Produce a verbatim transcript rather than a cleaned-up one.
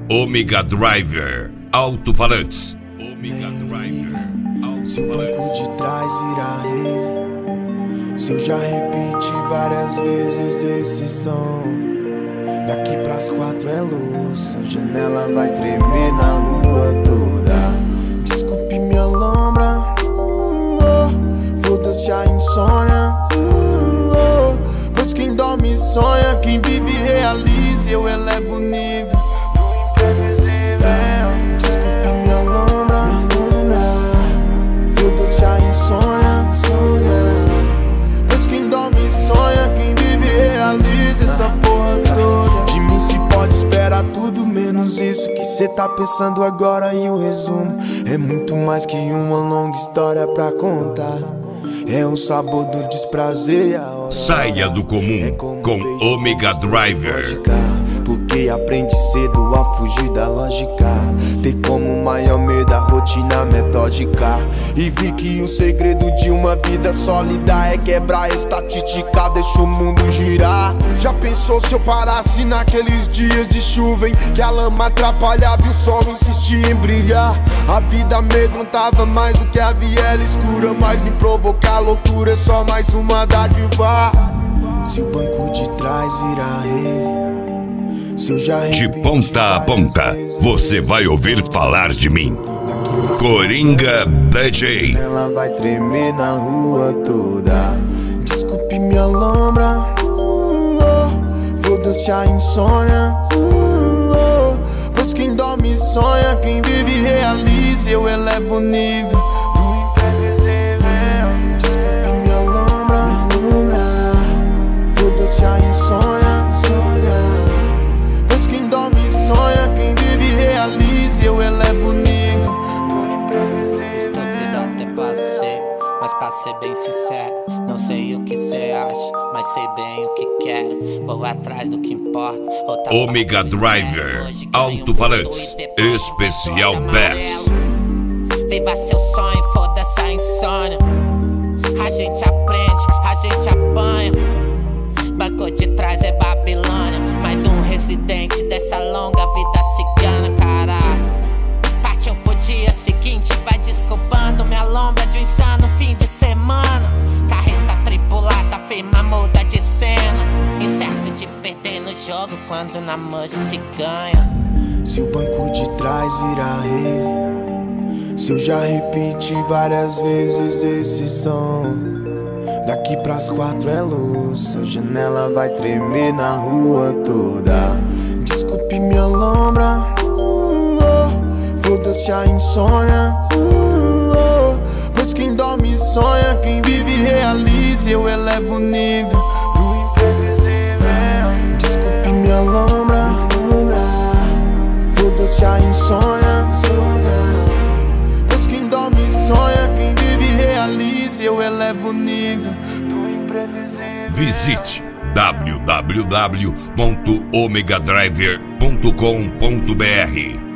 Omega Driver Alto-Falantes. Omega Driver Alto-Falantes. Se o banco de trás virar rave, se eu já repeti várias vezes esse som, daqui pras quatro é luz, a janela vai tremer na rua toda. Desculpe minha lombra, oh, foda-se a insônia, oh, pois quem dorme sonha, quem vive realiza, eu elevo o nível. Desculpe minha lombra, foda-se a insônia, pois quem dorme sonha, quem vive realiza essa porra toda. De mim se pode esperar tudo menos isso que cê tá pensando agora. E o resumo é muito mais que uma longa história pra contar. É o sabor do desprazer e a hora. Saia do comum é com Omega Driver. Porque aprende cedo a fugir da lógica. Tem como maior medo a rotina metódica. E vi que o segredo de uma vida sólida é quebrar a estatística, deixa o mundo girar. Já pensou se eu parasse naqueles dias de chuva em que a lama atrapalhava e o sol insistia em brilhar? A vida amedrontava mais do que a viela escura, mas me provocar loucura é só mais uma dádiva. Se o banco de trás virar rave, se eu já de ponta a ponta, você vai ouvir falar de mim. Coringa D J. Ela vai tremer na rua toda. Desculpe minha lombra, oh, foda-se a insônia, oh, pois quem dorme sonha, quem vive realiza, eu elevo o nível do imprevisível. Desculpe minha lombra, foda-se a insônia, pois quem dorme sonha, quem vive realiza, eu elevo o nível. Estúpido até passei, mas pra ser bem sincero, não sei o que cê acha, mas sei bem o que quero. Vou atrás do que importa. Omega Driver Alto-Falantes Especial Bass. Viva seu sonho, foda-se a insônia. A gente aprende, a gente apanha. Banco de trás é Babilônia, mais um residente dessa longa vida cigana, caralho. Partiu pro dia seguinte, vai desculpando minha lombra de um insano fim de semana. Carreta tripulada, firma muda de cena, incerto de perder no jogo quando na manja se ganha. Se o banco de trás virar rave, se eu já repeti várias vezes esse som, daqui pras quatro é luz, a janela vai tremer na rua toda. Desculpe minha lombra, oh, foda-se a insônia, oh, pois quem dorme sonha, quem vive realiza, eu elevo o nível do imprevisível. Desculpe minha lombra, foda-se a insônia, pois quem dorme sonha, quem vive realiza, eu elevo o nível do imprevisível. Visite w w w ponto omega driver ponto com ponto b r.